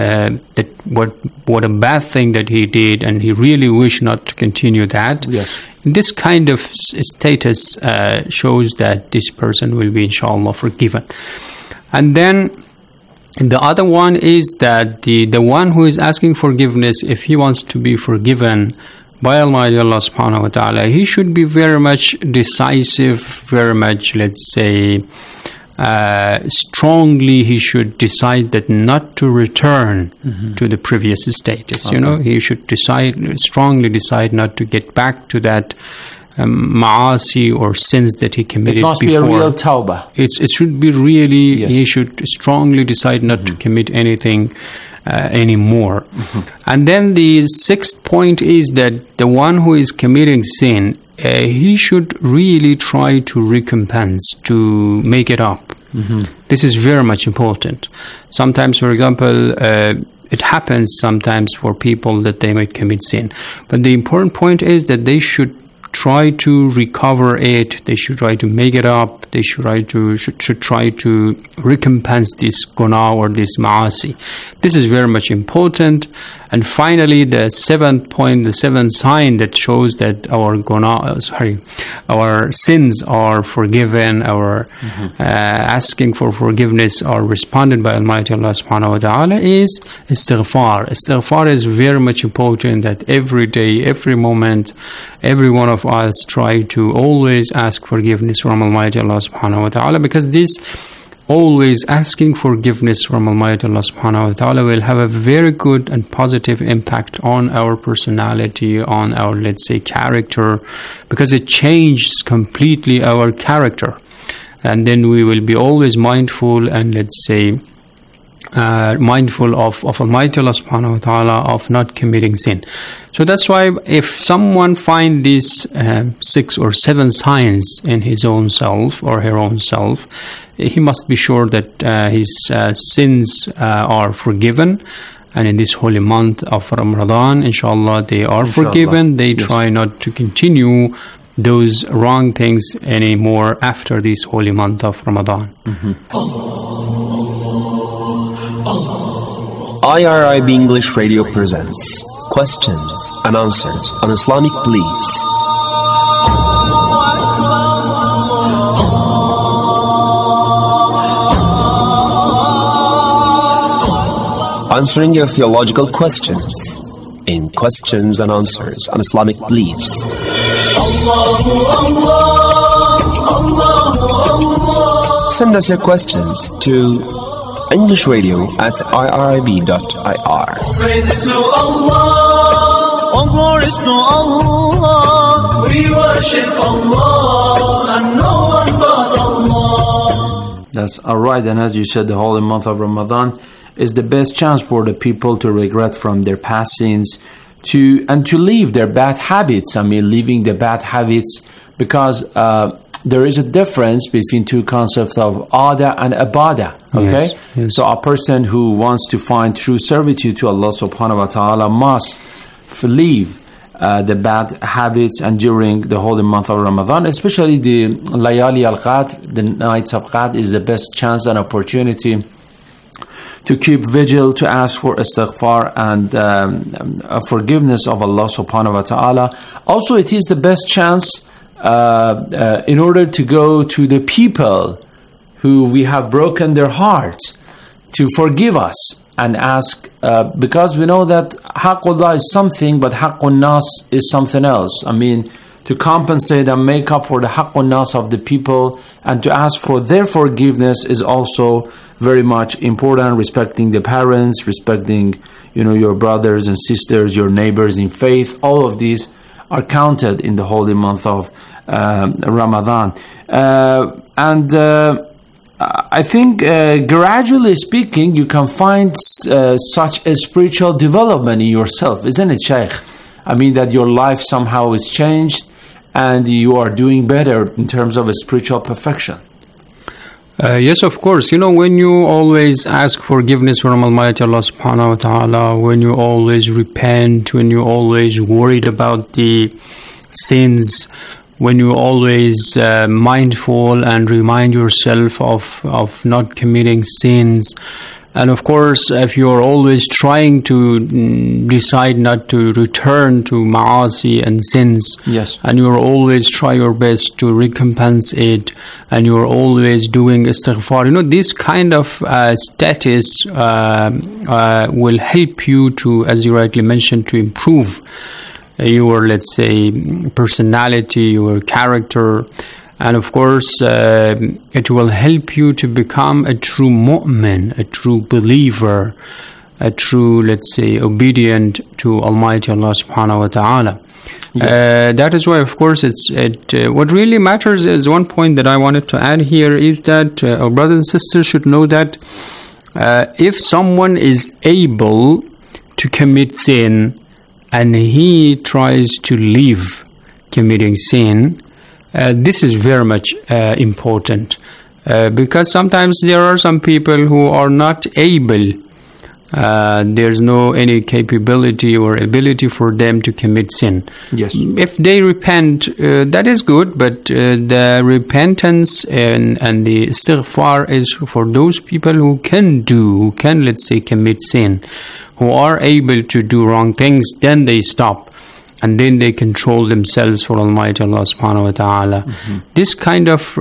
that what a bad thing that he did, and he really wished not to continue that. Yes. This kind of status shows that this person will be, inshallah, forgiven. And then the other one is that the one who is asking forgiveness, if he wants to be forgiven by Almighty Allah subhanahu wa ta'ala, he should be very much decisive, very much, let's say, strongly he should decide that not to return to the previous status. Okay. He should strongly decide not to get back to that ma'asi or sins that he committed before. It must be a real tawbah. It should be really, yes. He should strongly decide not to commit anything anymore. And then the sixth point is that the one who is committing sin, he should really try to recompense, to make it up. This is very much important. Sometimes, for example, it happens sometimes for people that they might commit sin. But the important point is that they should try to recover it. They should try to make it up. They should try to recompense this guna or this ma'asi. This is very much important. And finally, the seventh point, the seventh sign that shows that our sins are forgiven, our asking for forgiveness are responded by Almighty Allah subhanahu wa ta'ala is istighfar. Istighfar is very much important, that every day, every moment, every one of us try to always ask forgiveness from Almighty Allah subhanahu wa ta'ala, because this always asking forgiveness from Almighty Allah subhanahu wa ta'ala will have a very good and positive impact on our personality, on our, let's say, character, because it changes completely our character. And then we will be always mindful and, let's say, mindful of Almighty Allah subhanahu wa ta'ala, of not committing sin. So that's why if someone finds these 6 or 7 signs in his own self or her own self, he must be sure that his sins are forgiven. And in this holy month of Ramadan, inshallah, they are forgiven. They try not to continue those wrong things anymore after this holy month of Ramadan. IRIB English Radio presents Questions and Answers on Islamic Beliefs. Answering your theological questions in Questions and Answers on Islamic Beliefs. Send us your questions to EnglishRadio@irib.ir. Praises to Allah, all glories to Allah. We worship Allah and no one but Allah. That's alright, and as you said, the holy month of Ramadan is the best chance for the people to regret from their past sins, to leave their bad habits. I mean, leaving the bad habits, because there is a difference between two concepts of ada and abada. Okay, yes. So a person who wants to find true servitude to Allah subhanahu wa ta'ala must leave the bad habits. And during the holy month of Ramadan, especially the layali al-qadr, the nights of qadr, is the best chance and opportunity to keep vigil, to ask for istighfar and forgiveness of Allah subhanahu wa ta'ala. Also, it is the best chance in order to go to the people who we have broken their hearts to forgive us and ask, because we know that Haqqullah is something, but Haqqun Nas is something else. I mean, to compensate and make up for the Haqqun Nas of the people and to ask for their forgiveness is also very much important. Respecting the parents, respecting, your brothers and sisters, your neighbors in faith, all of these are counted in the holy month of Ramadan. I think gradually speaking, you can find such a spiritual development in yourself, isn't it, Shaykh? I mean, that your life somehow is changed and you are doing better in terms of a spiritual perfection. Yes, of course. When you always ask forgiveness from Almighty Allah subhanahu wa ta'ala, when you always repent, when you always worried about the sins, when you always mindful and remind yourself of not committing sins, And of course, if you're always trying to decide not to return to ma'asi and sins, Yes. and you're always try your best to recompense it, and you're always doing istighfar, this kind of status will help you to, as you rightly mentioned, to improve your, let's say, personality, your character. And of course, it will help you to become a true mu'min, a true believer, a true, let's say, obedient to Almighty Allah subhanahu wa ta'ala. Yes. That is why, of course, what really matters is one point that I wanted to add here is that our brothers and sisters should know that if someone is able to commit sin and he tries to leave committing sin, this is very much important because sometimes there are some people who are not able. There's no any capability or ability for them to commit sin. Yes. If they repent, that is good, but the repentance and the istighfar is for those people who can, let's say, commit sin, who are able to do wrong things, then they stop. And then they control themselves for Almighty Allah subhanahu wa ta'ala. Mm-hmm. This kind of,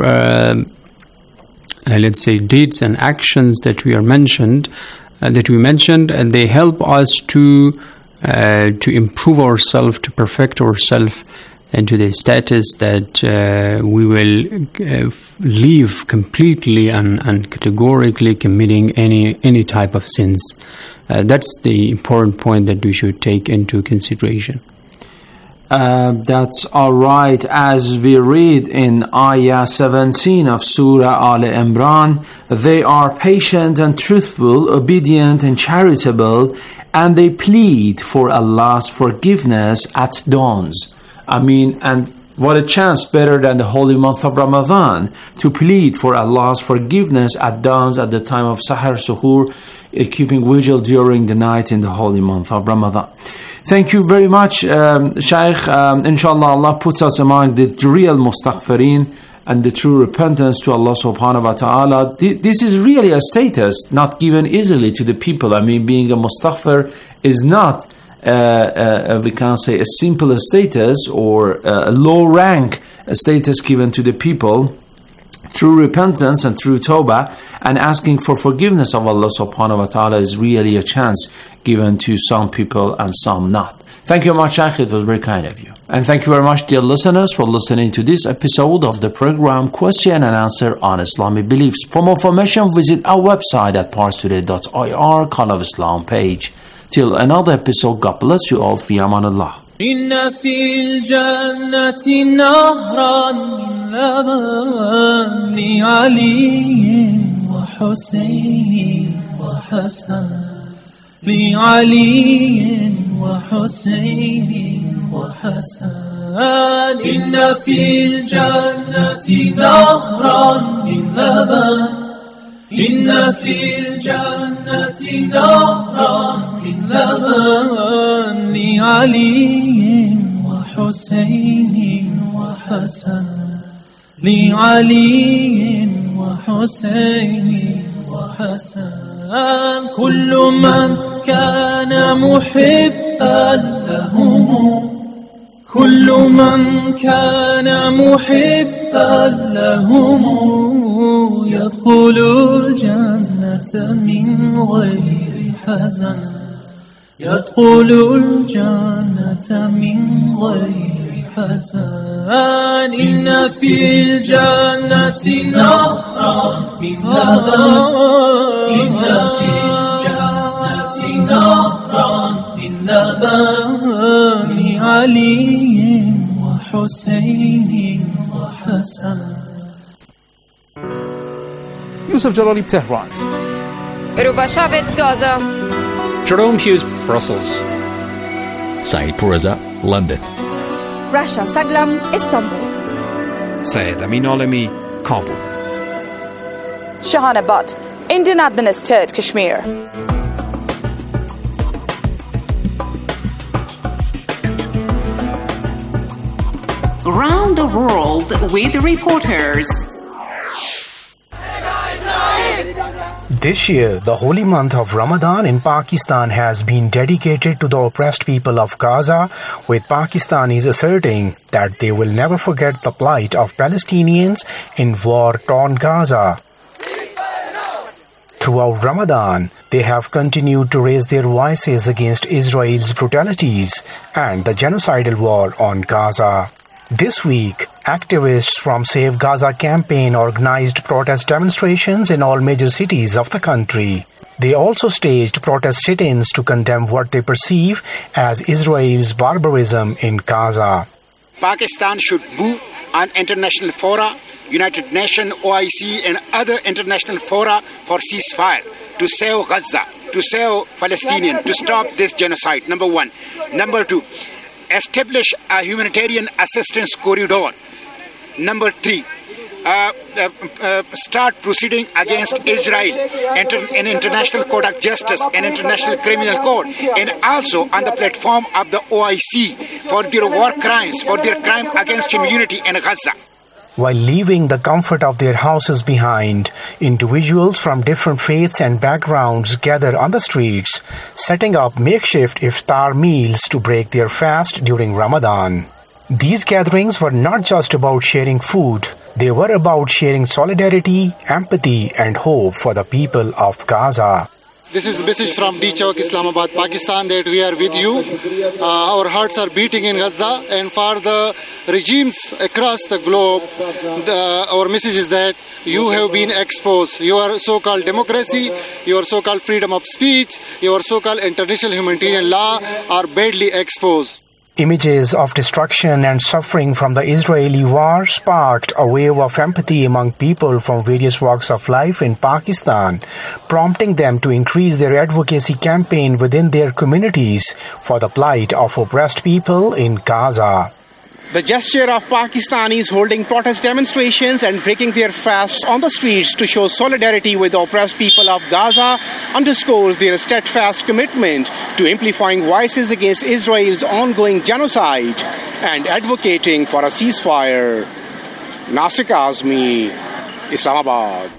let's say, deeds and actions that we mentioned, and they help us to improve ourselves, to perfect ourselves into the status that we will leave completely and categorically committing any type of sins. That's the important point that we should take into consideration. That's all right. As we read in Ayah 17 of Surah Al Imran, they are patient and truthful, obedient and charitable, and they plead for Allah's forgiveness at dawns. And what a chance better than the holy month of Ramadan to plead for Allah's forgiveness at dawns at the time of Sahar Suhoor, keeping vigil during the night in the holy month of Ramadan. Thank you very much, Shaykh. Inshallah, Allah puts us among the real mustaghfirin and the true repentance to Allah subhanahu wa ta'ala. This is really a status not given easily to the people. Being a mustaghfir is not, we can say, a simple status or a low rank status given to the people. True repentance and true tawbah and asking for forgiveness of Allah subhanahu wa ta'ala is really a chance given to some people and some not. Thank you very much, Shaykh. It was very kind of you. And thank you very much, dear listeners, for listening to this episode of the program Question and Answer on Islamic Beliefs. For more information, visit our website at parstoday.ir, Call of Islam page. Till another episode, God bless you all. Fi amanillah. إن في الجنة نهرا من لبن لعلي وحسين وحسن لعلي وحسين وحسن إن في الجنة نهرا من لبن إن في الجنة نهرا من لبن لعلي وحسين وحسن لعلي وحسين وحسن كل من كان محبا لهم كل من كان محبا لهم يدخل الجنة من غير حزن يدخل الجنة من غير حزن إن في الجنة نهرا من لبن إن في الجنة نهرا من لبن علي وحسين وحسن Yusuf Jalali, Tehran. Rubashavit, Gaza. Jerome Hughes, Brussels. Saeed Pourreza, London. Rasha Saglam, Istanbul. Syed Amin Alami, Kabul. Shahana Butt, Indian administered Kashmir. Around the world with reporters. This year, the holy month of Ramadan in Pakistan has been dedicated to the oppressed people of Gaza, with Pakistanis asserting that they will never forget the plight of Palestinians in war-torn Gaza. Throughout Ramadan, they have continued to raise their voices against Israel's brutalities and the genocidal war on Gaza. This week, activists from Save Gaza campaign organized protest demonstrations in all major cities of the country. They also staged protest sit-ins to condemn what they perceive as Israel's barbarism in Gaza. Pakistan should move on international fora, United Nations, OIC and other international fora for ceasefire to save Gaza, to save Palestinians, to stop this genocide, number one. Number two, establish a humanitarian assistance corridor. Number three, start proceeding against Israel in International Court of Justice and International Criminal Court, and also on the platform of the OIC for their war crimes, for their crime against humanity in Gaza. While leaving the comfort of their houses behind, individuals from different faiths and backgrounds gather on the streets, setting up makeshift iftar meals to break their fast during Ramadan. These gatherings were not just about sharing food, they were about sharing solidarity, empathy, and hope for the people of Gaza. This is a message from D Chowk, Islamabad, Pakistan, that we are with you. Our hearts are beating in Gaza, and for the regimes across the globe, our message is that you have been exposed. Your so-called democracy, your so-called freedom of speech, your so-called international humanitarian law are badly exposed. Images of destruction and suffering from the Israeli war sparked a wave of empathy among people from various walks of life in Pakistan, prompting them to increase their advocacy campaign within their communities for the plight of oppressed people in Gaza. The gesture of Pakistanis holding protest demonstrations and breaking their fasts on the streets to show solidarity with the oppressed people of Gaza underscores their steadfast commitment to amplifying voices against Israel's ongoing genocide and advocating for a ceasefire. Nasir Kazmi, Islamabad.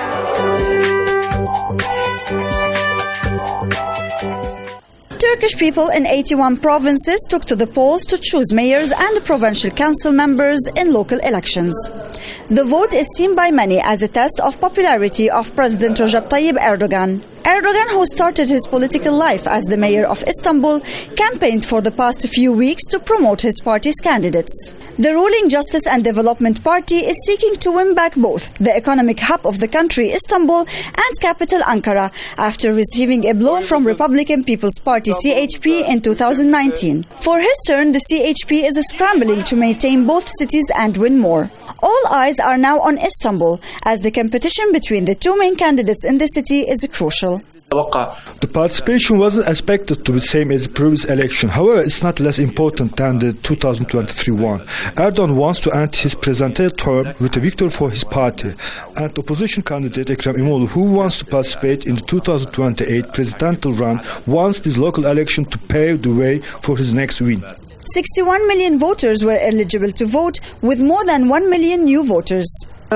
Turkish people in 81 provinces took to the polls to choose mayors and provincial council members in local elections. The vote is seen by many as a test of popularity of President Recep Tayyip Erdogan. Erdogan, who started his political life as the mayor of Istanbul, campaigned for the past few weeks to promote his party's candidates. The ruling Justice and Development Party is seeking to win back both the economic hub of the country, Istanbul, and capital Ankara, after receiving a blow from Republican People's Party CHP in 2019. For his turn, the CHP is scrambling to maintain both cities and win more. All eyes are now on Istanbul, as the competition between the two main candidates in the city is crucial. The participation wasn't expected to be the same as the previous election. However, it's not less important than the 2023 one. Erdogan wants to end his presidential term with a victory for his party. And opposition candidate Ekrem İmamoğlu, who wants to participate in the 2028 presidential run, wants this local election to pave the way for his next win. 61 million voters were eligible to vote, with more than 1 million new voters.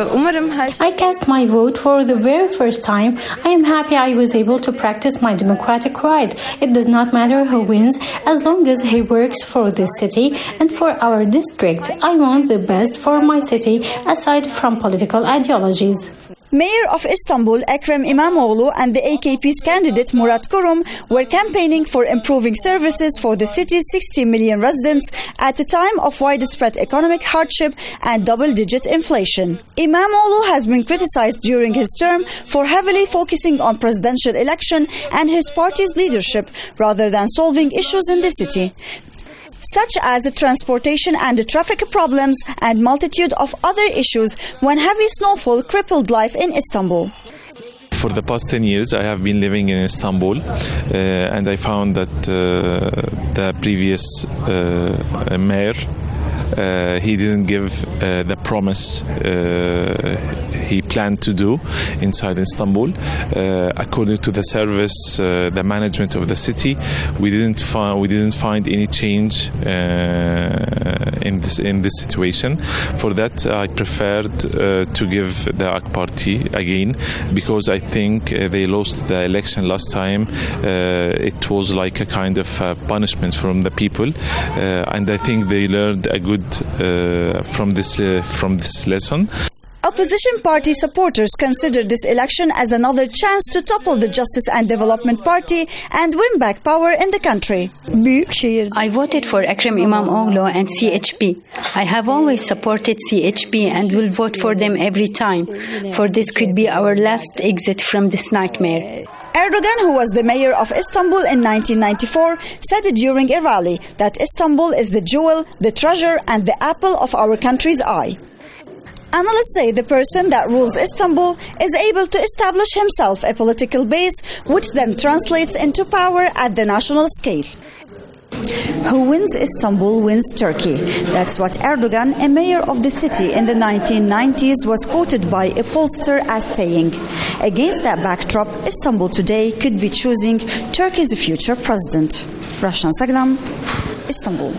I cast my vote for the very first time. I am happy I was able to practice my democratic right. It does not matter who wins, as long as he works for this city and for our district. I want the best for my city, aside from political ideologies. Mayor of Istanbul, Ekrem İmamoğlu, and the AKP's candidate Murat Kurum were campaigning for improving services for the city's 60 million residents at a time of widespread economic hardship and double-digit inflation. İmamoğlu has been criticized during his term for heavily focusing on presidential election and his party's leadership rather than solving issues in the city, such as transportation and traffic problems and multitude of other issues when heavy snowfall crippled life in Istanbul. For the past 10 years, I have been living in Istanbul, and I found that the previous mayor, he didn't give the promise he planned to do inside Istanbul. According to the service, the management of the city, we didn't find any change in this situation. For that, I preferred to give the AK Party again, because I think they lost the election last time. It was like a kind of punishment from the people, and I think they learned a good from this lesson. Opposition party supporters consider this election as another chance to topple the Justice and Development Party and win back power in the country. I voted for Ekrem Imamoglu and CHP. I have always supported CHP and will vote for them every time, for this could be our last exit from this nightmare. Erdogan, who was the mayor of Istanbul in 1994, said during a rally that Istanbul is the jewel, the treasure and the apple of our country's eye. Analysts say the person that rules Istanbul is able to establish himself a political base, which then translates into power at the national scale. Who wins Istanbul wins Turkey. That's what Erdogan, a mayor of the city in the 1990s, was quoted by a pollster as saying. Against that backdrop, Istanbul today could be choosing Turkey's future president. Rashna Saglam, Istanbul.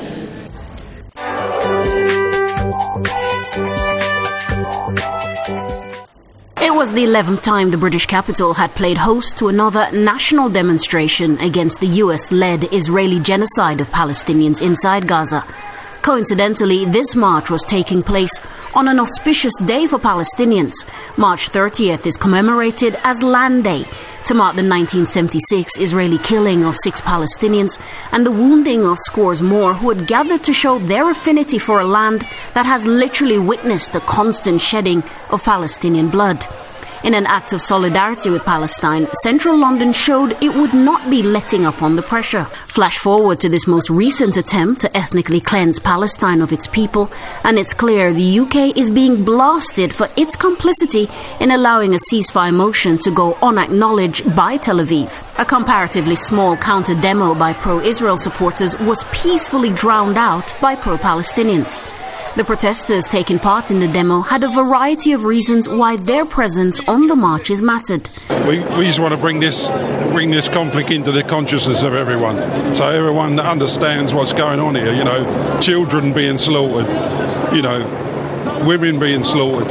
It was the 11th time the British capital had played host to another national demonstration against the US-led Israeli genocide of Palestinians inside Gaza. Coincidentally, this march was taking place on an auspicious day for Palestinians. March 30th is commemorated as Land Day, to mark the 1976 Israeli killing of 6 Palestinians and the wounding of scores more who had gathered to show their affinity for a land that has literally witnessed the constant shedding of Palestinian blood. In an act of solidarity with Palestine, central London showed it would not be letting up on the pressure. Flash forward to this most recent attempt to ethnically cleanse Palestine of its people, and it's clear the UK is being blasted for its complicity in allowing a ceasefire motion to go unacknowledged by Tel Aviv. A comparatively small counter-demo by pro-Israel supporters was peacefully drowned out by pro-Palestinians. The protesters taking part in the demo had a variety of reasons why their presence on the marches mattered. We just want to bring this conflict into the consciousness of everyone, so everyone understands what's going on here. You know, children being slaughtered, you know, women being slaughtered,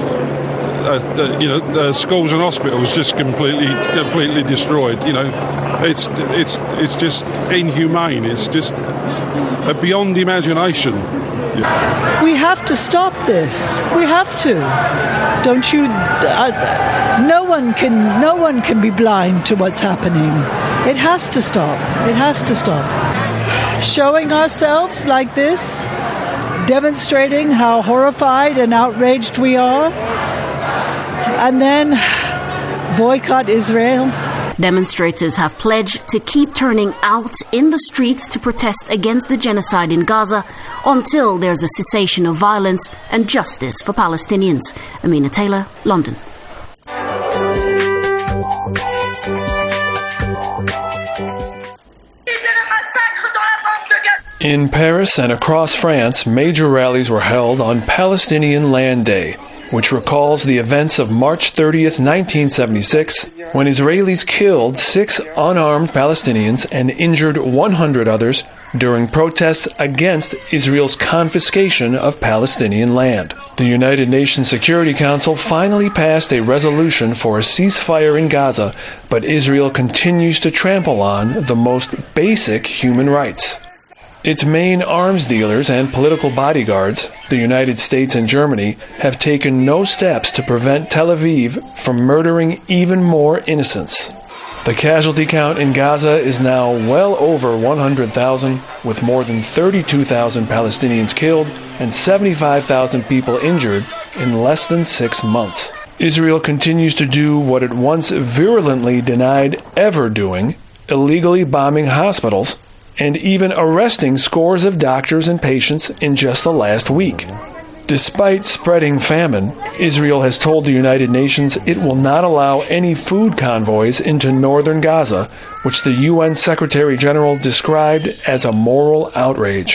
the schools and hospitals just completely destroyed. You know, it's just inhumane. It's just beyond imagination. Yeah. We have to stop this. We have to. Don't you? No one can be blind to what's happening. It has to stop. It has to stop. Showing ourselves like this, demonstrating how horrified and outraged we are, and then boycott Israel. Demonstrators have pledged to keep turning out in the streets to protest against the genocide in Gaza until there's a cessation of violence and justice for Palestinians. Amina Taylor, London. In Paris and across France, major rallies were held on Palestinian Land Day, which recalls the events of March 30th, 1976, when Israelis killed 6 unarmed Palestinians and injured 100 others during protests against Israel's confiscation of Palestinian land. The United Nations Security Council finally passed a resolution for a ceasefire in Gaza, but Israel continues to trample on the most basic human rights. Its main arms dealers and political bodyguards, the United States and Germany, have taken no steps to prevent Tel Aviv from murdering even more innocents. The casualty count in Gaza is now well over 100,000, with more than 32,000 Palestinians killed and 75,000 people injured in less than 6 months. Israel continues to do what it once virulently denied ever doing, illegally bombing hospitals, and even arresting scores of doctors and patients in just the last week. Despite spreading famine, Israel has told the United Nations it will not allow any food convoys into northern Gaza, which the UN Secretary General described as a moral outrage.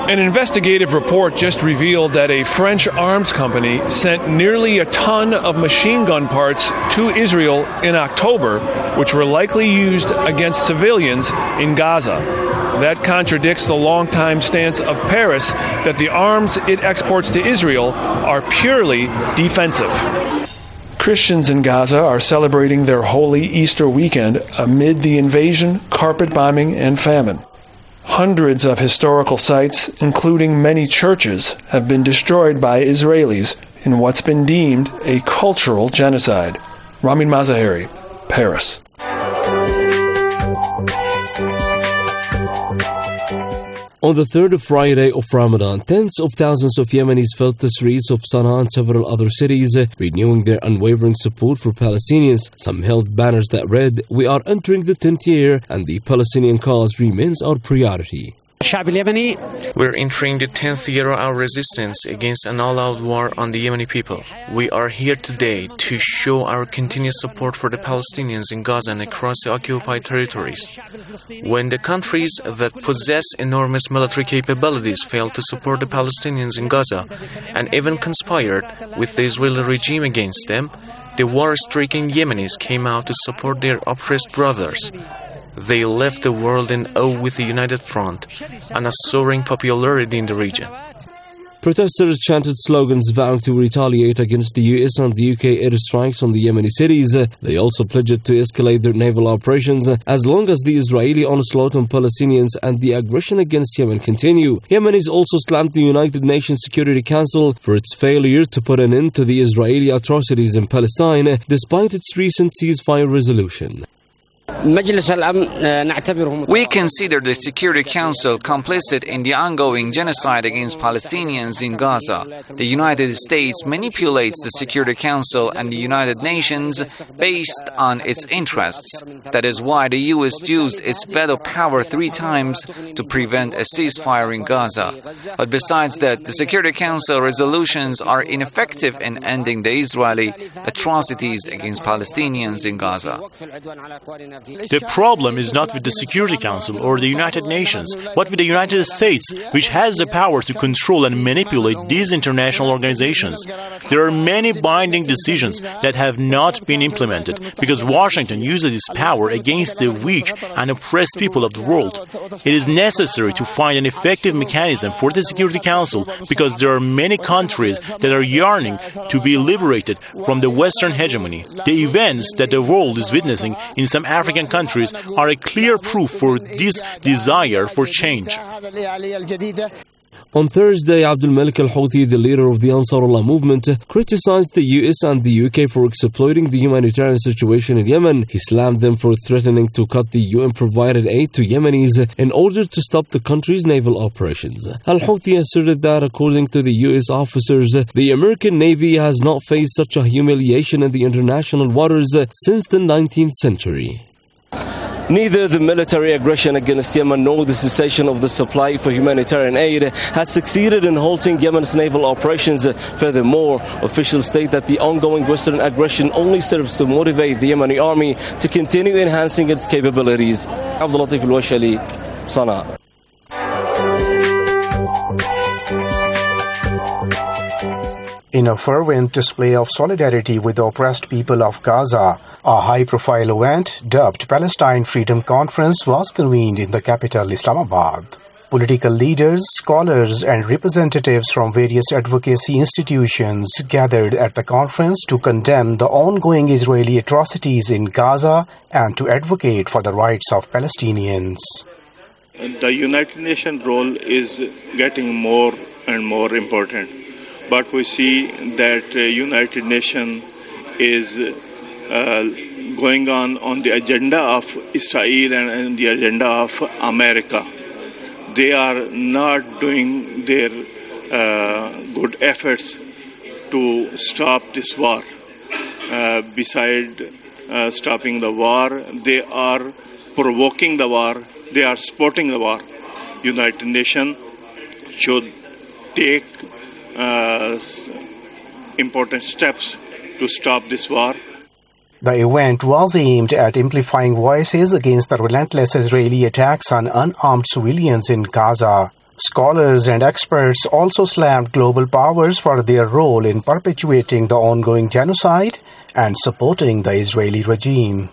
An investigative report just revealed that a French arms company sent nearly a ton of machine gun parts to Israel in October, which were likely used against civilians in Gaza. That contradicts the longtime stance of Paris that the arms it exports to Israel are purely defensive. Christians in Gaza are celebrating their holy Easter weekend amid the invasion, carpet bombing, and famine. Hundreds of historical sites, including many churches, have been destroyed by Israelis in what's been deemed a cultural genocide. Ramin Mazaheri, Paris. On the third Friday of Ramadan, tens of thousands of Yemenis filled the streets of Sana'a and several other cities, renewing their unwavering support for Palestinians. Some held banners that read, "We are entering the 10th year and the Palestinian cause remains our priority." We're entering the 10th year of our resistance against an all-out war on the Yemeni people. We are here today to show our continued support for the Palestinians in Gaza and across the occupied territories. When the countries that possess enormous military capabilities failed to support the Palestinians in Gaza and even conspired with the Israeli regime against them, the war-stricken Yemenis came out to support their oppressed brothers. They left the world in awe with the United Front and a soaring popularity in the region. Protesters chanted slogans vowing to retaliate against the US and the UK airstrikes on the Yemeni cities. They also pledged to escalate their naval operations as long as the Israeli onslaught on Palestinians and the aggression against Yemen continue. Yemenis also slammed the United Nations Security Council for its failure to put an end to the Israeli atrocities in Palestine, despite its recent ceasefire resolution. We consider the Security Council complicit in the ongoing genocide against Palestinians in Gaza. The United States manipulates the Security Council and the United Nations based on its interests. That is why the U.S. used its veto power 3 times to prevent a ceasefire in Gaza. But besides that, the Security Council resolutions are ineffective in ending the Israeli atrocities against Palestinians in Gaza. The problem is not with the Security Council or the United Nations, but with the United States, which has the power to control and manipulate these international organizations. There are many binding decisions that have not been implemented because Washington uses its power against the weak and oppressed people of the world. It is necessary to find an effective mechanism for the Security Council because there are many countries that are yearning to be liberated from the Western hegemony. The events that the world is witnessing in some African countries are a clear proof for this desire for change. On Thursday, Abdul Malik al-Houthi, the leader of the Ansarullah movement, criticized the US and the UK for exploiting the humanitarian situation in Yemen. He slammed them for threatening to cut the UN-provided aid to Yemenis in order to stop the country's naval operations. Al-Houthi asserted that, according to the US officers, the American Navy has not faced such a humiliation in the international waters since the 19th century. Neither the military aggression against Yemen nor the cessation of the supply for humanitarian aid has succeeded in halting Yemen's naval operations. Furthermore, officials state that the ongoing Western aggression only serves to motivate the Yemeni army to continue enhancing its capabilities. Abdul Latif al-Washali, Sana'a. In a fervent display of solidarity with the oppressed people of Gaza, a high-profile event dubbed Palestine Freedom Conference was convened in the capital Islamabad. Political leaders, scholars, and representatives from various advocacy institutions gathered at the conference to condemn the ongoing Israeli atrocities in Gaza and to advocate for the rights of Palestinians. The United Nations role is getting more and more important. But we see that United Nations is going on the agenda of Israel and the agenda of America. They are not doing their good efforts to stop this war. Beside stopping the war, they are provoking the war. They are supporting the war. United Nations should take important steps to stop this war. The event was aimed at amplifying voices against the relentless Israeli attacks on unarmed civilians in Gaza. Scholars and experts also slammed global powers for their role in perpetuating the ongoing genocide and supporting the Israeli regime.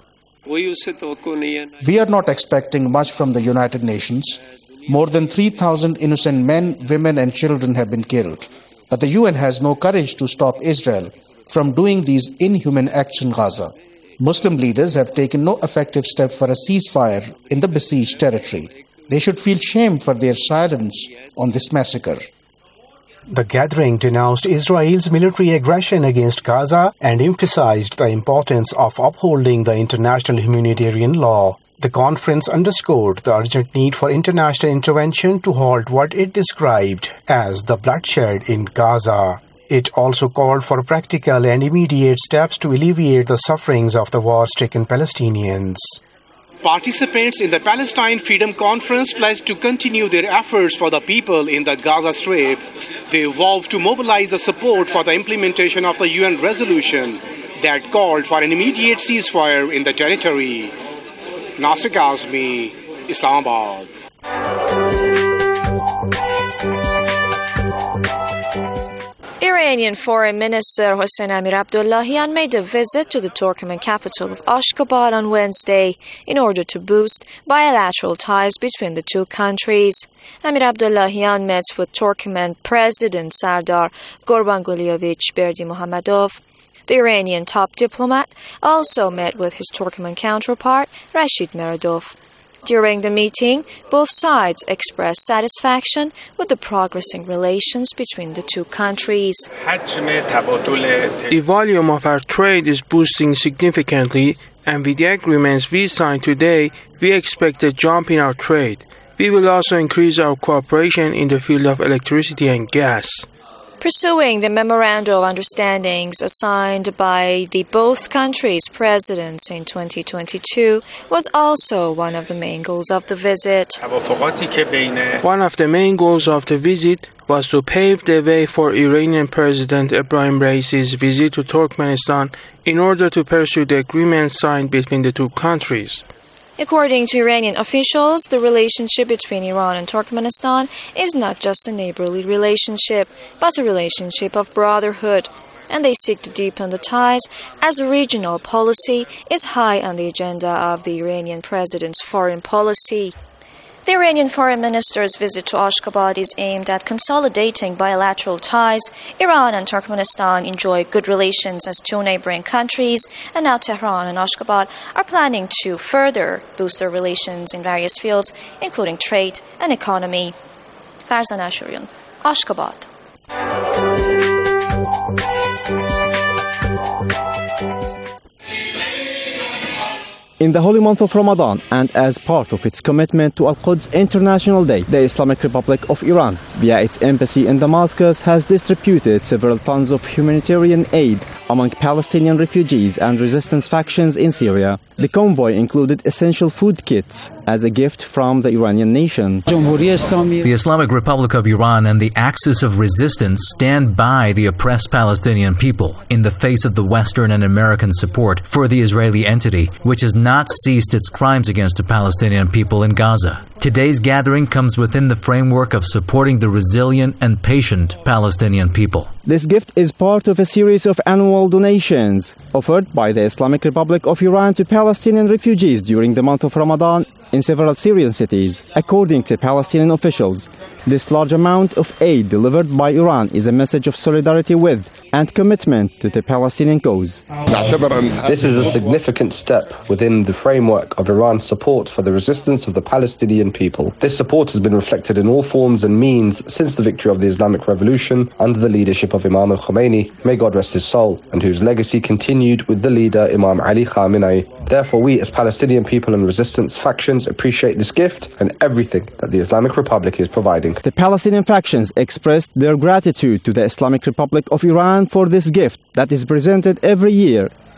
We are not expecting much from the United Nations. More than 3,000 innocent men, women and children have been killed. But the UN has no courage to stop Israel from doing these inhuman acts in Gaza. Muslim leaders have taken no effective step for a ceasefire in the besieged territory. They should feel shame for their silence on this massacre. The gathering denounced Israel's military aggression against Gaza and emphasized the importance of upholding the international humanitarian law. The conference underscored the urgent need for international intervention to halt what it described as the bloodshed in Gaza. It also called for practical and immediate steps to alleviate the sufferings of the war-stricken Palestinians. Participants in the Palestine Freedom Conference pledged to continue their efforts for the people in the Gaza Strip. They vowed to mobilize the support for the implementation of the UN resolution that called for an immediate ceasefire in the territory. Nasir Kazmi, Islamabad. Iranian Foreign Minister Hossein Amir-Abdollahian made a visit to the Turkmen capital of Ashgabat on Wednesday in order to boost bilateral ties between the two countries. Amir-Abdollahian met with Turkmen President Sardar Gurbangulyevich Berdimuhamedov. The Iranian top diplomat also met with his Turkmen counterpart Rashid Meredov. During the meeting, both sides expressed satisfaction with the progressing relations between the two countries. The volume of our trade is boosting significantly, and with the agreements we signed today, we expect a jump in our trade. We will also increase our cooperation in the field of electricity and gas. Pursuing the Memorandum of Understandings signed by the both countries' presidents in 2022 was also one of the main goals of the visit. One of the main goals of the visit was to pave the way for Iranian President Ebrahim Raisi's visit to Turkmenistan in order to pursue the agreement signed between the two countries. According to Iranian officials, the relationship between Iran and Turkmenistan is not just a neighborly relationship, but a relationship of brotherhood, and they seek to deepen the ties as a regional policy is high on the agenda of the Iranian president's foreign policy. The Iranian foreign minister's visit to Ashgabat is aimed at consolidating bilateral ties. Iran and Turkmenistan enjoy good relations as two neighboring countries, and now Tehran and Ashgabat are planning to further boost their relations in various fields, including trade and economy. Farzan Ashurian, Ashgabat. In the holy month of Ramadan, and as part of its commitment to Al-Quds International Day, the Islamic Republic of Iran, via its embassy in Damascus, has distributed several tons of humanitarian aid among Palestinian refugees and resistance factions in Syria. The convoy included essential food kits as a gift from the Iranian nation. The Islamic Republic of Iran and the Axis of Resistance stand by the oppressed Palestinian people in the face of the Western and American support for the Israeli entity, which has not ceased its crimes against the Palestinian people in Gaza. Today's gathering comes within the framework of supporting the resilient and patient Palestinian people. This gift is part of a series of annual donations offered by the Islamic Republic of Iran to Palestinian refugees during the month of Ramadan in several Syrian cities. According to Palestinian officials, this large amount of aid delivered by Iran is a message of solidarity with and commitment to the Palestinian cause. This is a significant step within the framework of Iran's support for the resistance of the Palestinian people. This support has been reflected in all forms and means since the victory of the Islamic Revolution under the leadership of Imam al-Khomeini, may God rest his soul, and whose legacy continued with the leader Imam Ali Khamenei. Therefore, we as Palestinian people and resistance factions appreciate this gift and everything that the Islamic Republic is providing. The Palestinian factions expressed their gratitude to the Islamic Republic of Iran for this gift that is presented every year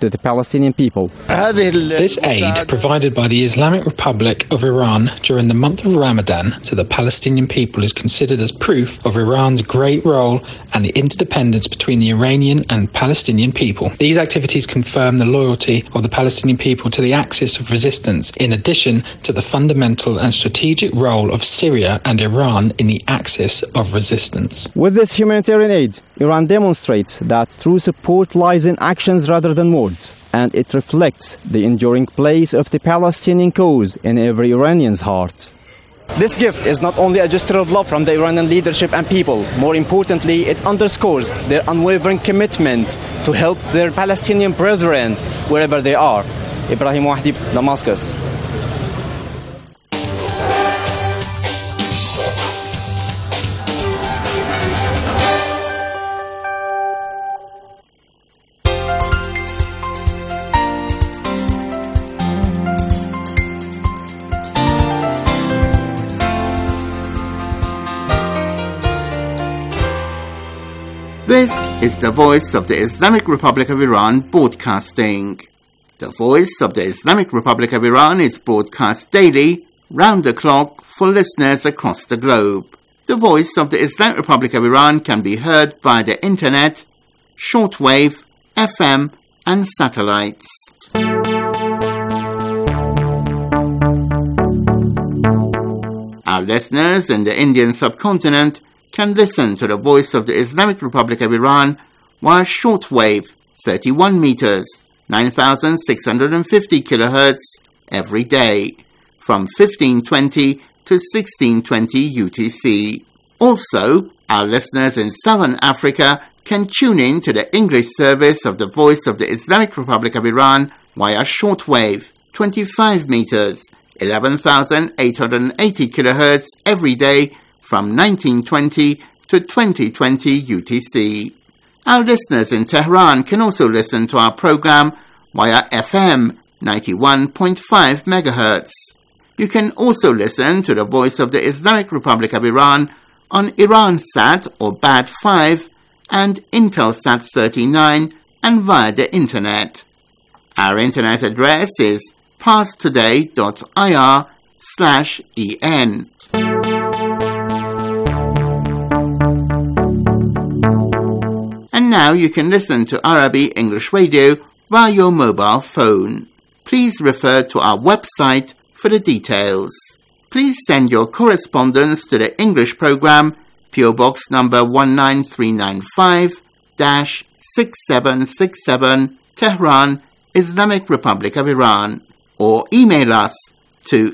to the Palestinian people. This aid provided by the Islamic Republic of Iran during the month of Ramadan to the Palestinian people is considered as proof of Iran's great role and the interdependence between the Iranian and Palestinian people. These activities confirm the loyalty of the Palestinian people to the axis of resistance, in addition to the fundamental and strategic role of Syria and Iran in the axis of resistance. With this humanitarian aid, Iran demonstrates that true support lies in actions rather than words, and it reflects the enduring place of the Palestinian cause in every Iranian's heart. This gift is not only a gesture of love from the Iranian leadership and people. More importantly, it underscores their unwavering commitment to help their Palestinian brethren wherever they are. Ibrahim Wahdi, Damascus. This is the Voice of the Islamic Republic of Iran broadcasting. The Voice of the Islamic Republic of Iran is broadcast daily, round the clock, for listeners across the globe. The Voice of the Islamic Republic of Iran can be heard via the internet, shortwave, FM, and satellites. Our listeners in the Indian subcontinent can listen to the Voice of the Islamic Republic of Iran via shortwave 31 meters, 9,650 kilohertz every day, from 1520 to 1620 UTC. Also, our listeners in Southern Africa can tune in to the English service of the Voice of the Islamic Republic of Iran via shortwave 25 meters, 11,880 kilohertz every day, from 1920 to 2020 UTC. Our listeners in Tehran can also listen to our program via FM 91.5 MHz. You can also listen to the Voice of the Islamic Republic of Iran on Iransat or BAD 5 and Intelsat 39 and via the internet. Our internet address is parstoday.ir/en. And now you can listen to Arabi English Radio via your mobile phone. Please refer to our website for the details. Please send your correspondence to the English program, PO Box number 19395-6767, Tehran, Islamic Republic of Iran, or email us to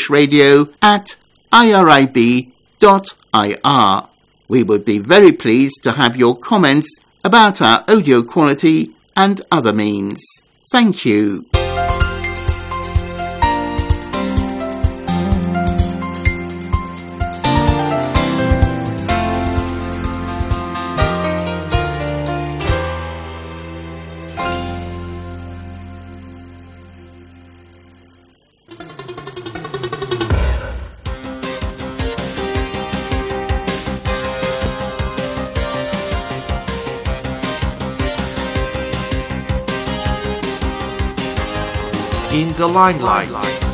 englishradio@irib.ir. We would be very pleased to have your comments about our audio quality and other means. Thank you. In the limelight.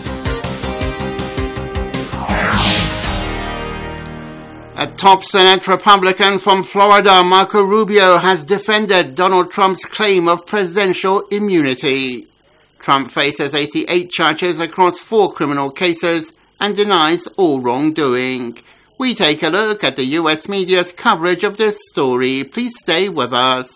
A top Senate Republican from Florida, Marco Rubio, has defended Donald Trump's claim of presidential immunity. Trump faces 88 charges across 4 criminal cases and denies all wrongdoing. We take a look at the U.S. media's coverage of this story. Please stay with us.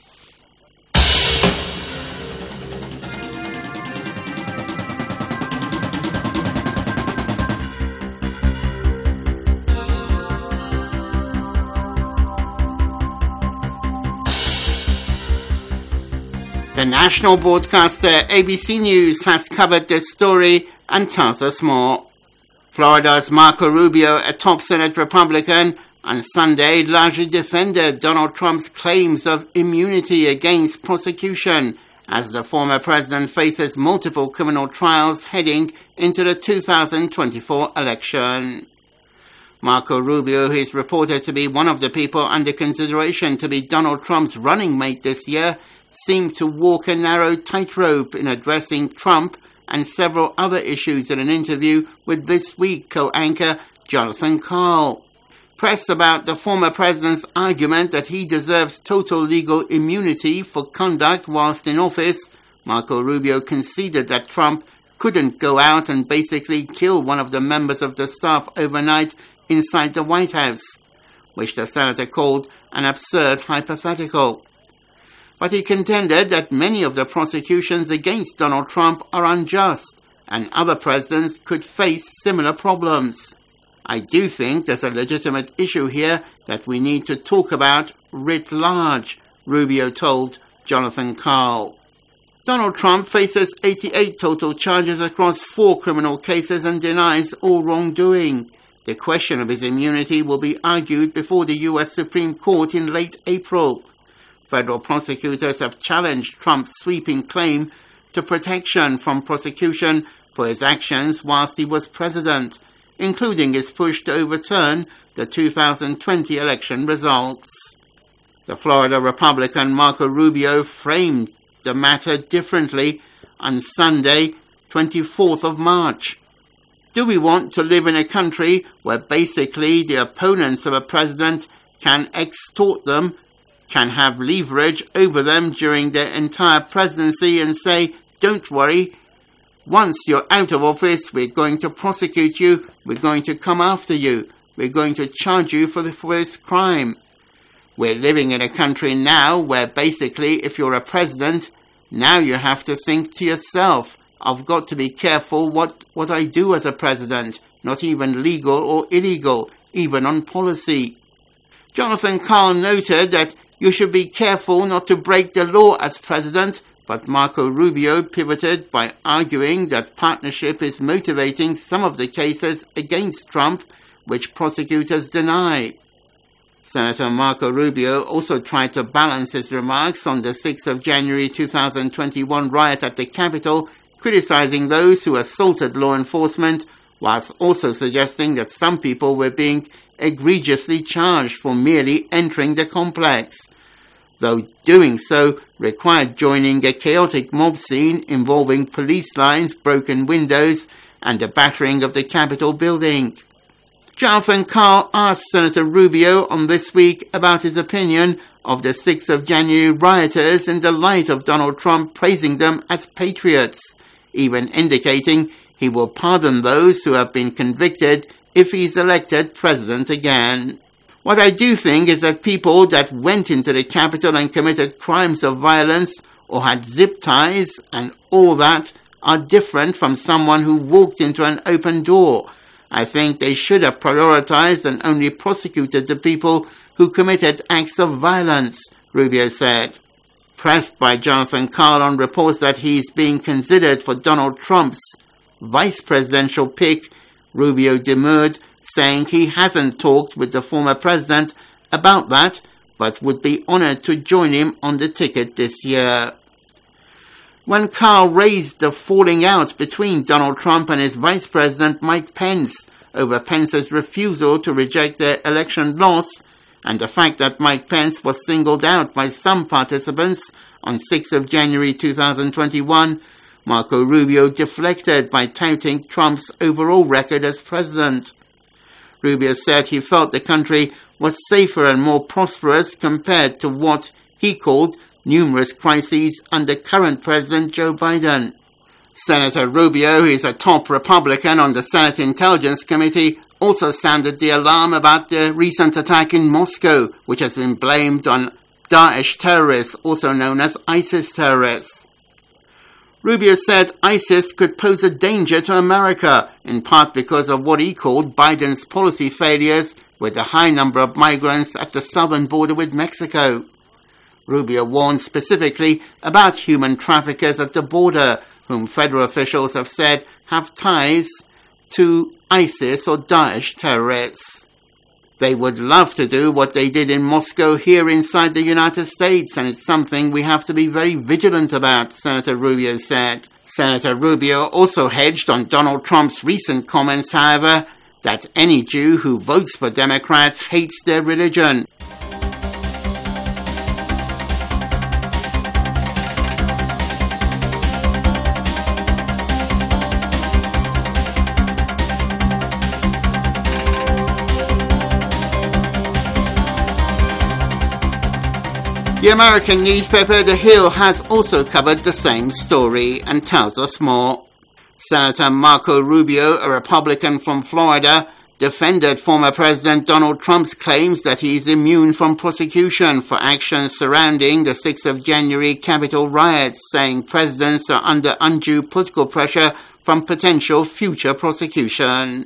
The national broadcaster ABC News has covered this story and tells us more. Florida's Marco Rubio, a top Senate Republican, on Sunday largely defended Donald Trump's claims of immunity against prosecution as the former president faces multiple criminal trials heading into the 2024 election. Marco Rubio, who is reported to be one of the people under consideration to be Donald Trump's running mate this year, seemed to walk a narrow tightrope in addressing Trump and several other issues in an interview with This Week co-anchor Jonathan Karl. Pressed about the former president's argument that he deserves total legal immunity for conduct whilst in office, Marco Rubio conceded that Trump couldn't go out and basically kill one of the members of the staff overnight inside the White House, which the senator called an absurd hypothetical. But he contended that many of the prosecutions against Donald Trump are unjust, and other presidents could face similar problems. I do think there's a legitimate issue here that we need to talk about writ large, Rubio told Jonathan Karl. Donald Trump faces 88 total charges across 4 criminal cases and denies all wrongdoing. The question of his immunity will be argued before the U.S. Supreme Court in late April. Federal prosecutors have challenged Trump's sweeping claim to protection from prosecution for his actions whilst he was president, including his push to overturn the 2020 election results. The Florida Republican Marco Rubio framed the matter differently on Sunday, 24th of March. Do we want to live in a country where basically the opponents of a president can extort them, can have leverage over them during their entire presidency and say, don't worry, once you're out of office, we're going to prosecute you, we're going to come after you, we're going to charge you for this crime. We're living in a country now where basically if you're a president, now you have to think to yourself, I've got to be careful what I do as a president, not even legal or illegal, even on policy. Jonathan Karl noted that you should be careful not to break the law as president, but Marco Rubio pivoted by arguing that partnership is motivating some of the cases against Trump, which prosecutors deny. Senator Marco Rubio also tried to balance his remarks on the 6th of January 2021 riot at the Capitol, criticizing those who assaulted law enforcement, whilst also suggesting that some people were being egregiously charged for merely entering the complex, though doing so required joining a chaotic mob scene involving police lines, broken windows, and the battering of the Capitol building. Jonathan Karl asked Senator Rubio on This Week about his opinion of the 6th of January rioters in the light of Donald Trump praising them as patriots, even indicating he will pardon those who have been convicted if he's elected president again. What I do think is that people that went into the Capitol and committed crimes of violence or had zip ties and all that are different from someone who walked into an open door. I think they should have prioritized and only prosecuted the people who committed acts of violence, Rubio said. Pressed by Jonathan Karl on reports that he's being considered for Donald Trump's vice presidential pick, Rubio demurred, saying he hasn't talked with the former president about that, but would be honored to join him on the ticket this year. When Karl raised the falling out between Donald Trump and his vice president Mike Pence over Pence's refusal to reject their election loss and the fact that Mike Pence was singled out by some participants on 6th of January 2021, Marco Rubio deflected by touting Trump's overall record as president. Rubio said he felt the country was safer and more prosperous compared to what he called numerous crises under current President Joe Biden. Senator Rubio, who is a top Republican on the Senate Intelligence Committee, also sounded the alarm about the recent attack in Moscow, which has been blamed on Daesh terrorists, also known as ISIS terrorists. Rubio said ISIS could pose a danger to America, in part because of what he called Biden's policy failures with the high number of migrants at the southern border with Mexico. Rubio warned specifically about human traffickers at the border, whom federal officials have said have ties to ISIS or Daesh terrorists. They would love to do what they did in Moscow here inside the United States, and it's something we have to be very vigilant about, Senator Rubio said. Senator Rubio also hedged on Donald Trump's recent comments, however, that any Jew who votes for Democrats hates their religion. The American newspaper The Hill has also covered the same story and tells us more. Senator Marco Rubio, a Republican from Florida, defended former President Donald Trump's claims that he is immune from prosecution for actions surrounding the 6th of January Capitol riots, saying presidents are under undue political pressure from potential future prosecution.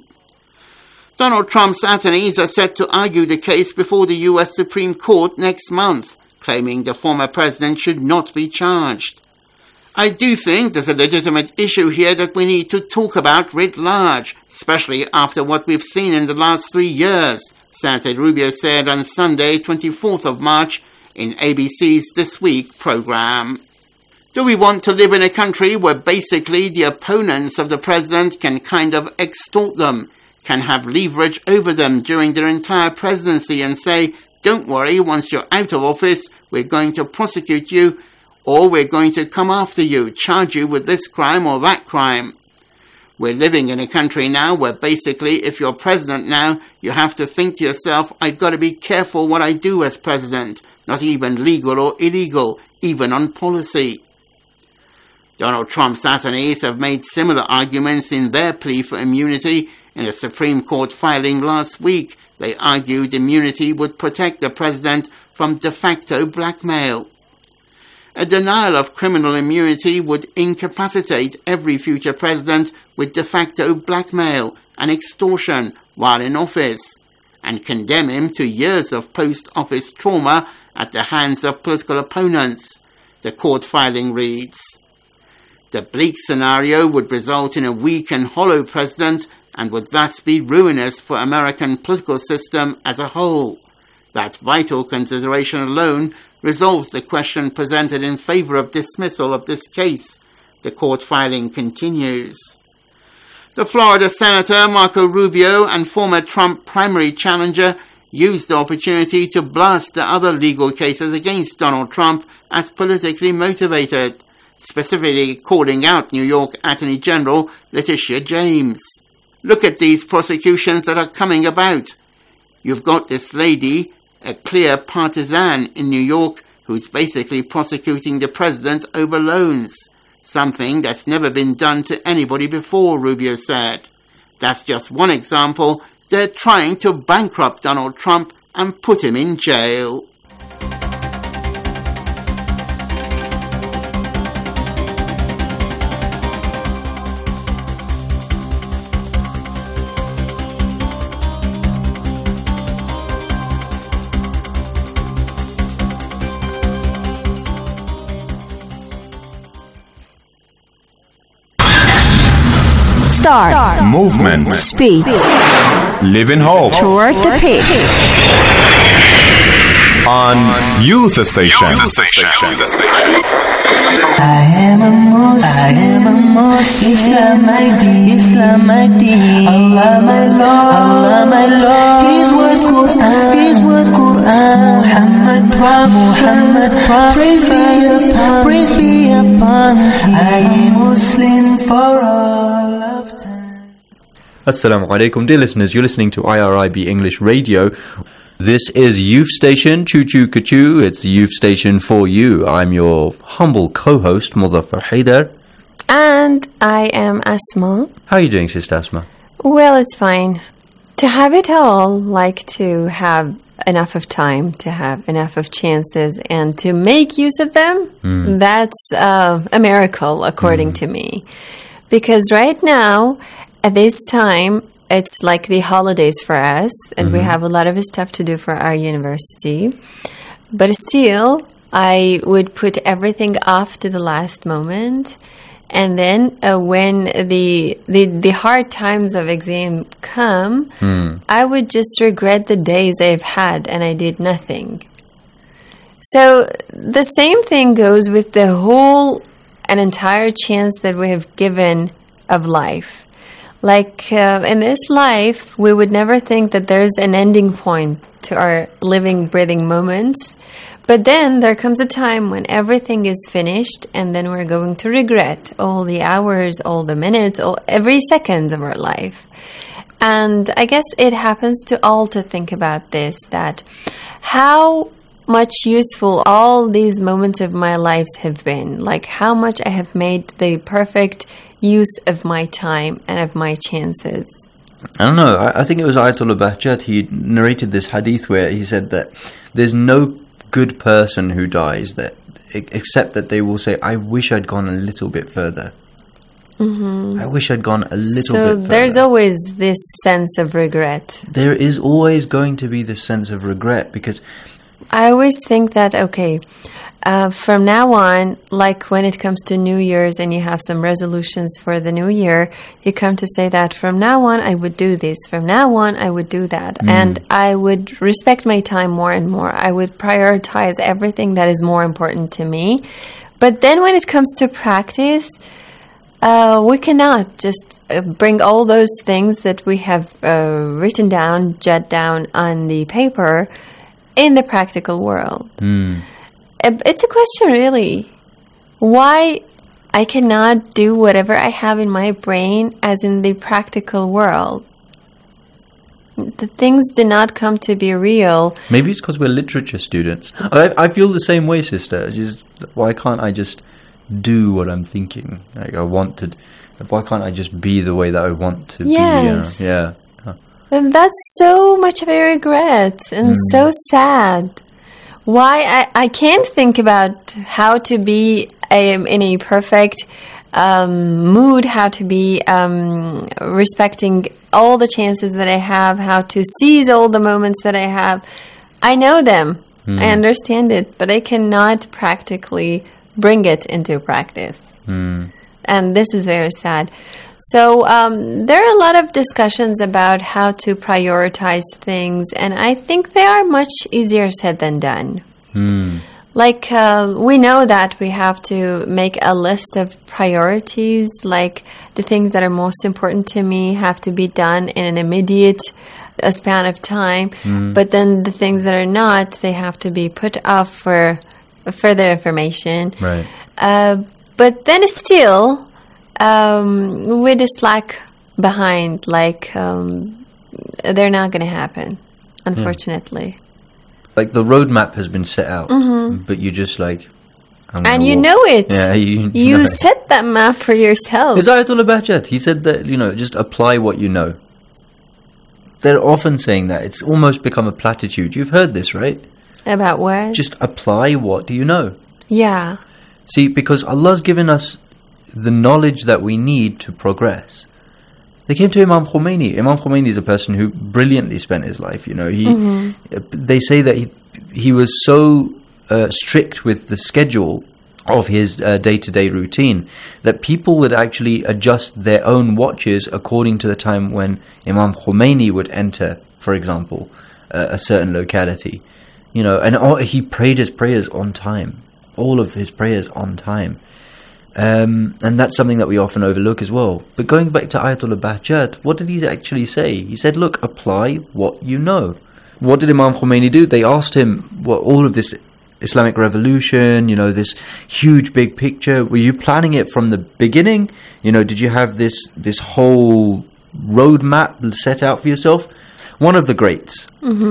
Donald Trump's attorneys are set to argue the case before the U.S. Supreme Court next month, claiming the former president should not be charged. I do think there's a legitimate issue here that we need to talk about writ large, especially after what we've seen in the last 3 years, Senator Rubio said on Sunday, 24th of March, in ABC's This Week program. Do we want to live in a country where basically the opponents of the president can kind of extort them, can have leverage over them during their entire presidency and say, don't worry, once you're out of office, we're going to prosecute you, or we're going to come after you, charge you with this crime or that crime. We're living in a country now where basically if you're president now, you have to think to yourself, I've got to be careful what I do as president, not even legal or illegal, even on policy. Donald Trump's attorneys have made similar arguments in their plea for immunity. In a Supreme Court filing last week, they argued immunity would protect the president from de facto blackmail. A denial of criminal immunity would incapacitate every future president with de facto blackmail and extortion while in office, and condemn him to years of post-office trauma at the hands of political opponents, the court filing reads. The bleak scenario would result in a weak and hollow president and would thus be ruinous for American political system as a whole. That vital consideration alone resolves the question presented in favor of dismissal of this case. The court filing continues. The Florida Senator Marco Rubio and former Trump primary challenger used the opportunity to blast the other legal cases against Donald Trump as politically motivated, specifically calling out New York Attorney General Letitia James. Look at these prosecutions that are coming about. You've got this lady, a clear partisan in New York, who's basically prosecuting the president over loans, something that's never been done to anybody before, Rubio said. That's just one example. They're trying to bankrupt Donald Trump and put him in jail. Start. Movement. Speak. Live in hope. Toward the peak. On Youth Station. I am a Muslim. Islam my deen. Allah my Lord. His word Quran. Muhammad Prophet. Praise be upon him. I am Muslim for all of time. Assalamu alaikum, dear listeners. You're listening to IRIB English Radio. This is Youth Station, Choo Choo Kachoo. It's Youth Station for you. I'm your humble co-host, Muzaffar Haidar. And I am Asma. How are you doing, Sister Asma? Well, it's fine. To have it all, like to have enough of time, to have enough of chances, and to make use of them, that's a miracle, according to me. Because right now, at this time, it's like the holidays for us, and we have a lot of stuff to do for our university. But still, I would put everything off to the last moment. And then when the hard times of exam come, I would just regret the days I've had and I did nothing. So the same thing goes with the whole and entire chance that we have given of life. Like in this life, we would never think that there's an ending point to our living, breathing moments. But then there comes a time when everything is finished, and then we're going to regret all the hours, all the minutes, every second of our life. And I guess it happens to all to think about this, that how much useful all these moments of my lives have been. Like how much I have made the perfect use of my time and of my chances. I don't know. I think it was Ayatollah Bahjat. He narrated this hadith where he said that there's no good person who dies that except that they will say, I wish I'd gone a little bit further. Mm-hmm. I wish I'd gone a little bit further. So there's always this sense of regret. There is always going to be this sense of regret because I always think that, okay, from now on, like when it comes to New Year's and you have some resolutions for the new year, you come to say that from now on I would do this, from now on I would do that. And I would respect my time more and more. I would prioritize everything that is more important to me. But then when it comes to practice, we cannot just bring all those things that we have written down, jot down on the paper in the practical world. It's a question, really. Why I cannot do whatever I have in my brain as in the practical world? The things do not come to be real. Maybe it's because we're literature students. I feel the same way, sister. Why can't I just do what I'm thinking? Like why can't I just be the way that I want to be? Yeah. And that's so much of a regret and so sad. Why I can't think about how to be in a perfect mood, how to be respecting all the chances that I have, how to seize all the moments that I have. I know them. I understand it, but I cannot practically bring it into practice. And this is very sad. So there are a lot of discussions about how to prioritize things, and I think they are much easier said than done. Like, we know that we have to make a list of priorities, like the things that are most important to me have to be done in an immediate span of time, but then the things that are not, they have to be put off for further information. Right. But then still, we just lag behind, like they're not going to happen, unfortunately. Like the roadmap has been set out, but you just like... And you know it. Yeah, you know set that map for yourself. It's Ayatollah Bahjat. He said that, just apply what you know. They're often saying that. It's almost become a platitude. You've heard this, right? About what? Just apply what you know. Yeah. See, because Allah's given us the knowledge that we need to progress. They came to Imam Khomeini. Imam Khomeini is a person who brilliantly spent his life. They say that he was so strict with the schedule of his day-to-day routine that people would actually adjust their own watches according to the time when Imam Khomeini would enter, for example, a certain locality. And he prayed his prayers on time. All of his prayers on time. And that's something that we often overlook as well. But going back to Ayatollah Bahjat, what did he actually say? He said, look, apply what you know. What did Imam Khomeini do? They asked him, all of this Islamic revolution, this huge big picture, were you planning it from the beginning? Did you have this whole roadmap set out for yourself? One of the greats.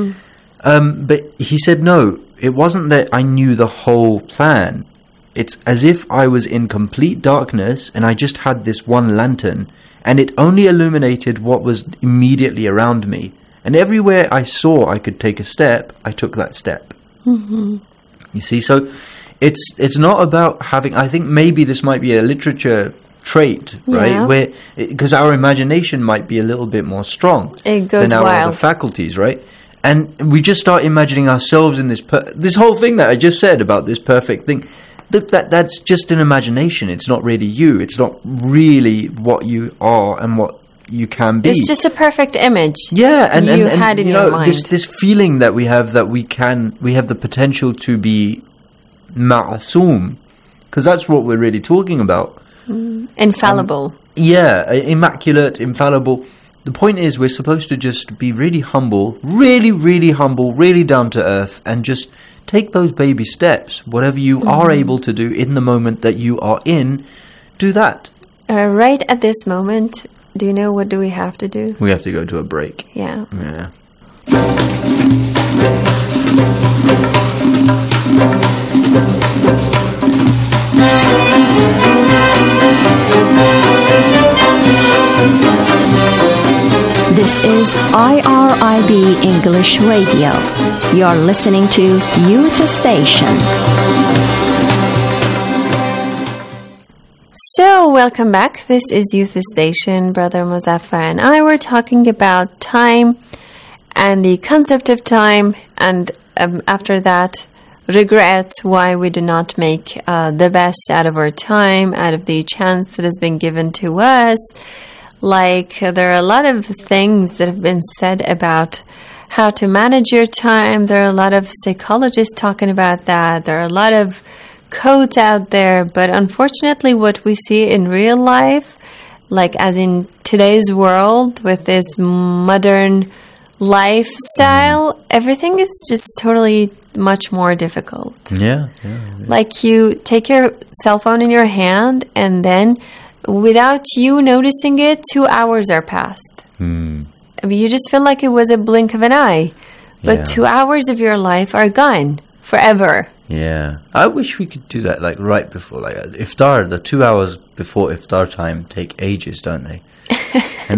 But he said, no, it wasn't that I knew the whole plan. It's as if I was in complete darkness and I just had this one lantern and it only illuminated what was immediately around me. And everywhere I saw I could take a step, I took that step. You see, so it's not about having... I think maybe this might be a literature trait, right? Where because our imagination might be a little bit more strong than our other faculties, right? And we just start imagining ourselves in this whole thing that I just said about this perfect thing. That's just an imagination. It's not really you. It's not really what you are and what you can be. It's just a perfect image. Yeah, and you had in your mind. This feeling that we have that we have the potential to be ma'asum, because that's what we're really talking about. Infallible. Immaculate, infallible. The point is, we're supposed to just be really humble, really humble, really down to earth, and just take those baby steps. Whatever you are able to do in the moment that you are in, do that. Right at this moment, do you know what do we have to do? We have to go to a break. Yeah. This is IRIB English Radio. You're listening to Youth Station. So, welcome back. This is Youth Station. Brother Muzaffar and I were talking about time and the concept of time, and after that, regret, why we do not make the best out of our time, out of the chance that has been given to us. Like, there are a lot of things that have been said about how to manage your time. There are a lot of psychologists talking about that. There are a lot of codes out there. But unfortunately, what we see in real life, like as in today's world with this modern lifestyle, everything is just totally much more difficult. Yeah. Like, you take your cell phone in your hand and then without you noticing it, 2 hours are passed. I mean, you just feel like it was a blink of an eye. But 2 hours of your life are gone forever. Yeah. I wish we could do that, like, right before, like, iftar. The 2 hours before iftar time take ages, don't they? And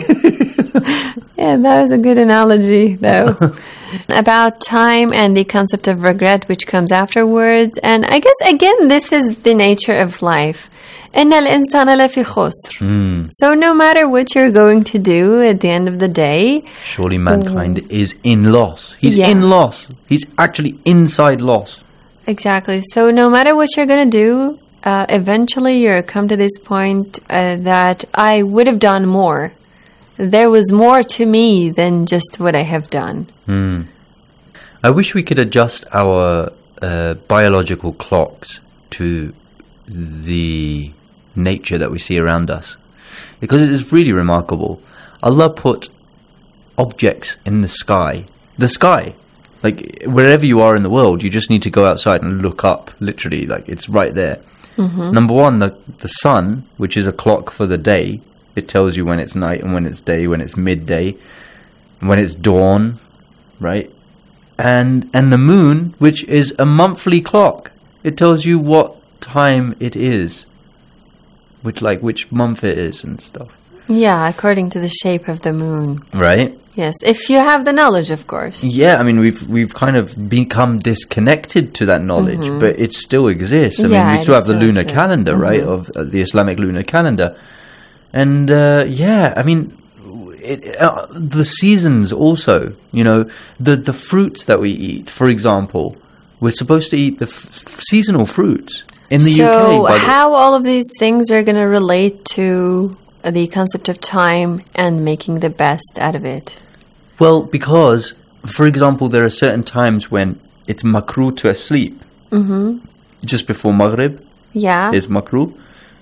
yeah, that was a good analogy, though. About time and the concept of regret, which comes afterwards. And I guess, again, this is the nature of life. إن الإنسان لفي خسر. So no matter what you're going to do at the end of the day, surely mankind is in loss. He's in loss. He's actually inside loss. Exactly. So no matter what you're going to do, eventually you'll come to this point that I would have done more. There was more to me than just what I have done. I wish we could adjust our biological clocks to the nature that we see around us, because it is really remarkable. Allah put objects in the sky, like wherever you are in the world, you just need to go outside and look up, literally, like it's right there. Number one, the sun, which is a clock for the day, it tells you when it's night and when it's day, when it's midday, when it's dawn, right? And the moon, which is a monthly clock, it tells you what time it is, which month it is and stuff. Yeah, according to the shape of the moon. Right? Yes, if you have the knowledge, of course. Yeah, I mean, we've kind of become disconnected to that knowledge, but it still exists. I mean, we still have the lunar calendar, right, of the Islamic lunar calendar. And, I mean, the seasons also, you know, the fruits that we eat, for example, we're supposed to eat the seasonal fruits. In the UK, so how all of these things are going to relate to the concept of time and making the best out of it? Well, because, for example, there are certain times when it's makruh to sleep. Just before Maghrib is makruh.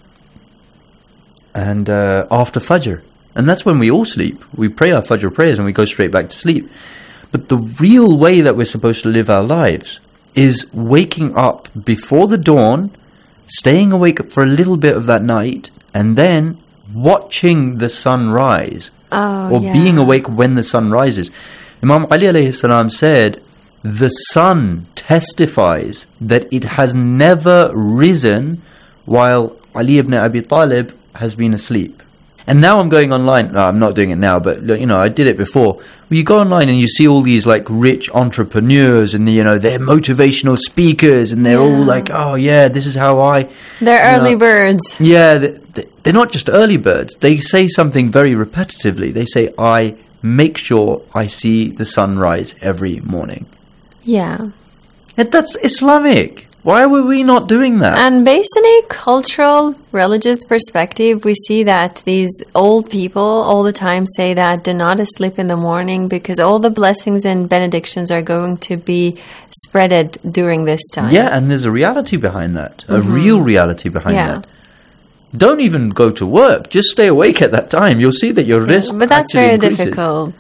And after Fajr. And that's when we all sleep. We pray our Fajr prayers and we go straight back to sleep. But the real way that we're supposed to live our lives is waking up before the dawn, staying awake for a little bit of that night, and then watching the sun rise, being awake when the sun rises. Imam Ali alayhi salam said, the sun testifies that it has never risen while Ali ibn Abi Talib has been asleep. And now I'm going online. No, I'm not doing it now, but you know, I did it before. Well, you go online and you see all these like rich entrepreneurs, and you know, they're motivational speakers, and they're all like, "Oh yeah, this is how I." They're early birds. Yeah, they're not just early birds. They say something very repetitively. They say, "I make sure I see the sunrise every morning." Yeah, and that's Islamic. Why were we not doing that? And based on a cultural, religious perspective, we see that these old people all the time say that do not sleep in the morning because all the blessings and benedictions are going to be spreaded during this time. Yeah, and there's a reality behind that. A real reality behind that. Don't even go to work. Just stay awake at that time. You'll see that your risk but that's actually very increases. difficult.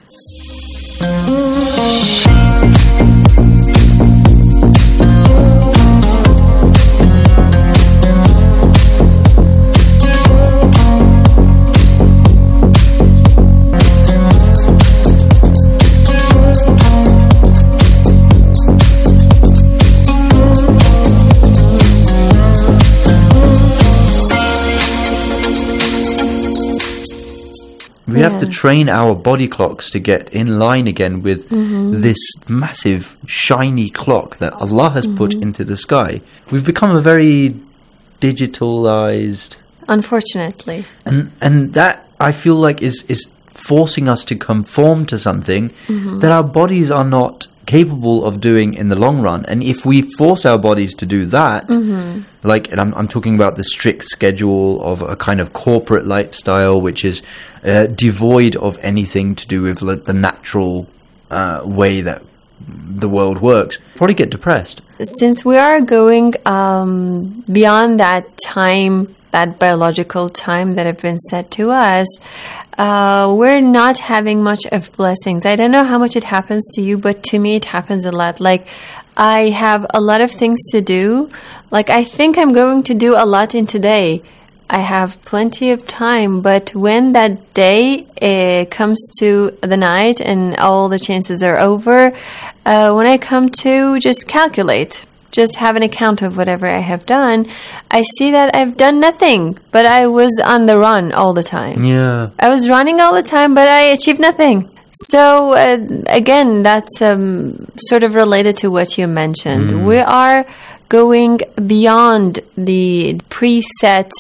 have to train our body clocks to get in line again with this massive, shiny clock that Allah has put into the sky. We've become a very digitalized... Unfortunately. And that, I feel like, is forcing us to conform to something that our bodies are not capable of doing in the long run. And if we force our bodies to do that, like, and I'm talking about the strict schedule of a kind of corporate lifestyle, which is devoid of anything to do with the natural way that the world works, probably get depressed. Since we are going beyond that time, that biological time that have been set to us, we're not having much of blessings. I don't know how much it happens to you, but to me it happens a lot. Like, I have a lot of things to do. Like, I think I'm going to do a lot in today. I have plenty of time, but when that day comes to the night and all the chances are over, when I come to just calculate, just have an account of whatever I have done, I see that I've done nothing, but I was on the run all the time. Yeah. I was running all the time, but I achieved nothing. So, again, that's sort of related to what you mentioned. We are going beyond the preset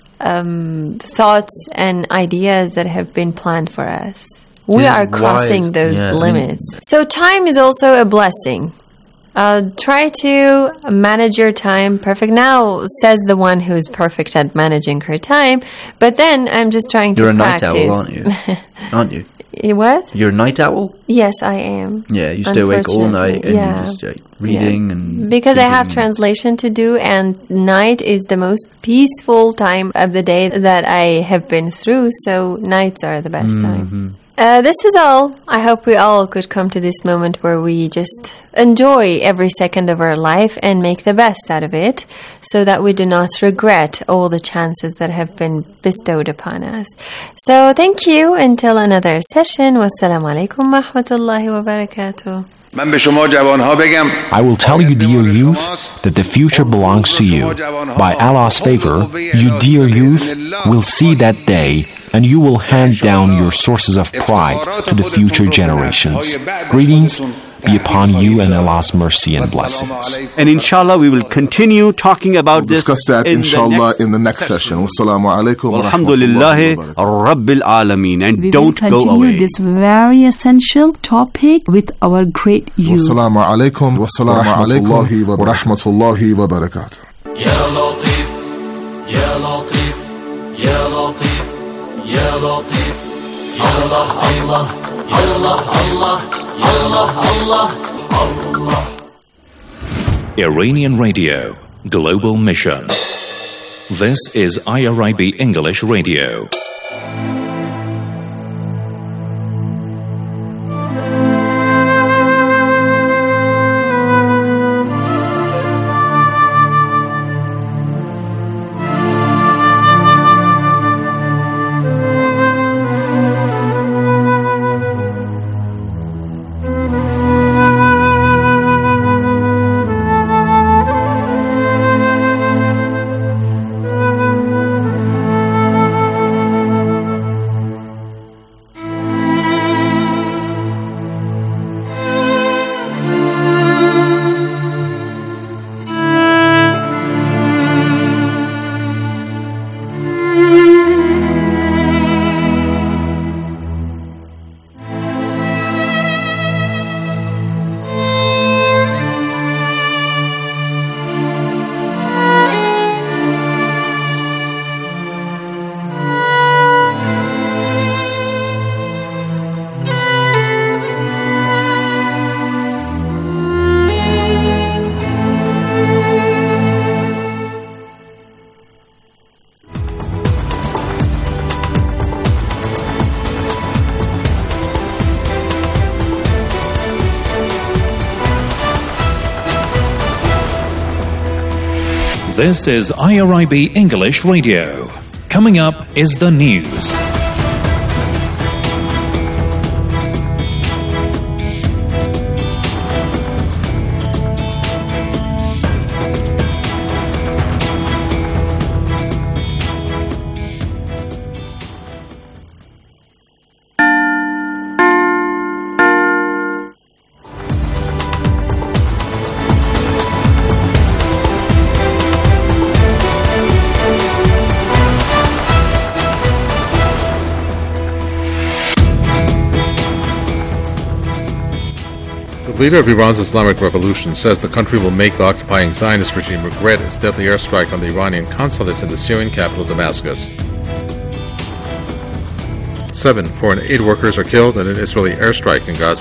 thoughts and ideas that have been planned for us. We are crossing those limits. So time is also a blessing. Try to manage your time perfect. Now, says the one who's perfect at managing her time. But then I'm just trying to practice. You're a night owl, aren't you? Aren't you? What? You're a night owl? Yes, I am. Yeah, you stay awake all night and you're just reading and... Because I have translation to do, and night is the most peaceful time of the day that I have been through, so nights are the best time. This was all. I hope we all could come to this moment where we just enjoy every second of our life and make the best out of it, so that we do not regret all the chances that have been bestowed upon us. So thank you. Until another session. Wassalamu alaikum wa rahmatullahi wa barakatuh. I will tell you, dear youth, that the future belongs to you. By Allah's favor, you dear youth will see that day, and you will hand down your sources of pride to the future generations. Greetings be upon you and Allah's mercy and blessings. And inshallah, we will continue talking about this. Discuss that inshallah in the next session. Wassalamu alaikum wa rahmatullahi rabbil alameen. And don't go away. We will continue this very essential topic with our great youth. Wassalamu alaikum wa rahmatullahi wa barakatuh. Ya Latif, Ya Latif, Ya Latif, Ya Latif, Ya Allah, Allah, Ya Allah, Allah. Allah, Allah, Allah. Iranian Radio, Global Mission. This is IRIB English Radio. This is IRIB English Radio. Coming up is the news. The leader of Iran's Islamic Revolution says the country will make the occupying Zionist regime regret its deadly airstrike on the Iranian consulate in the Syrian capital Damascus. 7 foreign aid workers are killed in an Israeli airstrike in Gaza.